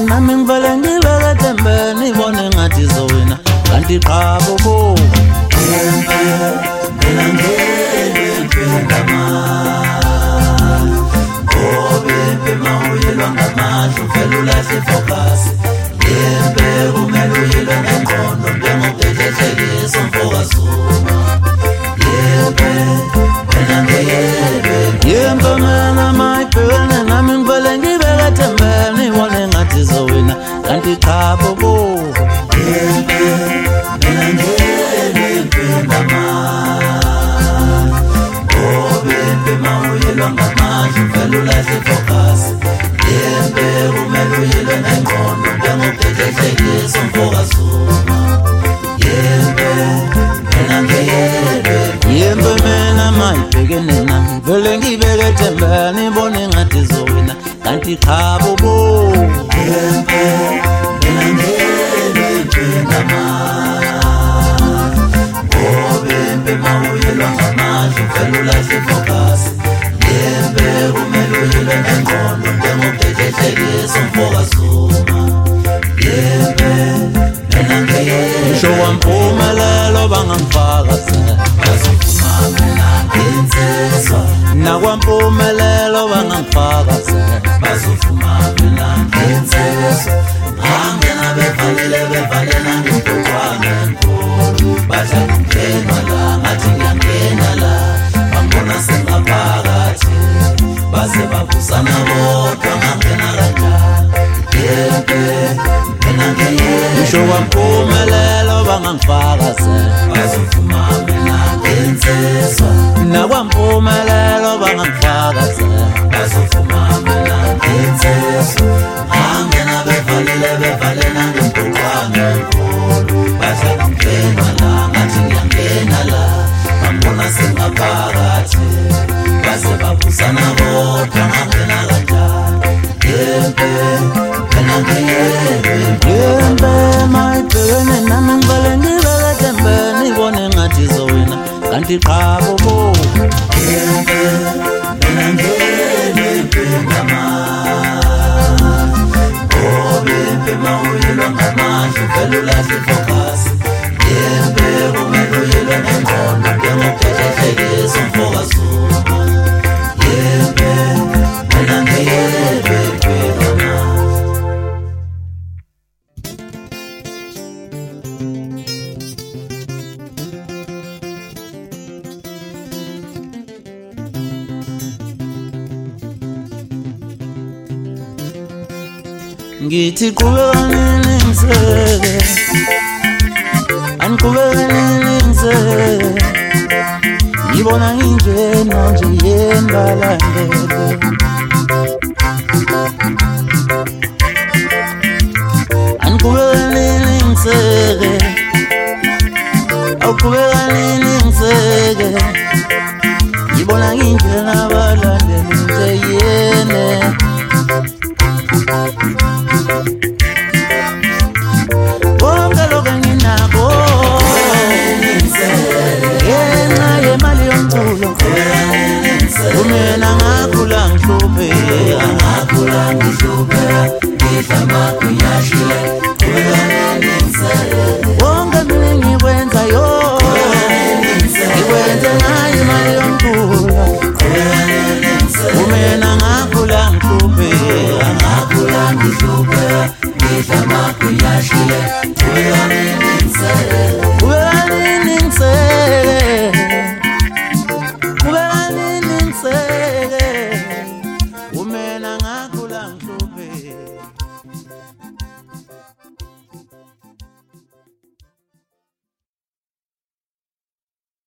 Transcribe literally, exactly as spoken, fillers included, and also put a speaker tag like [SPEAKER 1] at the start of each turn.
[SPEAKER 1] nami ngivele ngibeke tembeni ngibone ngathi zowina kanti qhabo bo
[SPEAKER 2] Yembe mina ngiyembe ngama Obebe mawuyelwa ngamandla uvela ulahle focus Yembe kumele uyelwe ngengqondo njengobhejehlekisa umfokazuma Yembe mina ngiyembe
[SPEAKER 1] Yembe mina mayibhekene nami ngivele ngibeke tembeni ngibone ngathi zowina kanti qhabo bo
[SPEAKER 2] Yembe mina ngiyembe ngama Obebe mawuyelwa ngamandla uvela ulahle focus Yembe kumele uyelwe ngengqondo njengobhejehlekisa umfokazuma Yembe mina ngiyembe
[SPEAKER 1] Yembe mina mayibhekene nami ngivele ngibeke tembeni ngibone ngathi zowina kanti qhabo bo
[SPEAKER 2] Yembe mina ngiyembe ngama Obebe mawuyelwa ngamandla uvela ulahle focus Yembe kumele uyelwe ngengqondo njengobhejehlekisa umfokazuma Yembe mina ngiyembe
[SPEAKER 1] Ngisho wampumelelo bangangifakazela
[SPEAKER 2] bazofuma mina ngensizwa
[SPEAKER 1] nakwampumelelo bangangifakazela
[SPEAKER 2] bazofuma mina ngensizwa Angena bevalile bevalela ngintokwane enkulu Bathi akungenwa la ngathi ngiyangena la Bambona sengaphakathi Baze babuzana bodwa ngangena kanjani Yembe mina ngiyembe
[SPEAKER 1] Ngisho wampumelelo bangangifakazela
[SPEAKER 2] bazofuma mina ngensizwa
[SPEAKER 1] nakwampumelelo bangangifakazela
[SPEAKER 2] bazofuma mina ngensizwa Angena bevalile bevalela ngintokwane enkulu Bathi akungenwa la ngathi ngiyangena la Bambona sengaphakathi Baze babuzana bodwa ngangena kanjani Yembe mina ngiyembe
[SPEAKER 1] Yembe mayibhekene nami ngivele ngibeke tembeni ngibone ngathi zowina kanti qhabo bo
[SPEAKER 2] Yembe mina ngiyembe ngama Obebe mawuyelwa ngamandla uvela ulahle focus Yembe kumele uyelwe ngengqondo njengobhejehlekisa umfokazuma Yembe mina ngiyembe ngama
[SPEAKER 1] ngithi qhubeka nini ngiseke angiqhubeka nini ngiseke ngibona nginjena nje yengalandele angiqhubeka nini ngiseke awuqhubeka nini ngiseke ngibona nginjena abalandeli nje yene Bonke lokho nginako Yena yemali yomculo Umena ngakho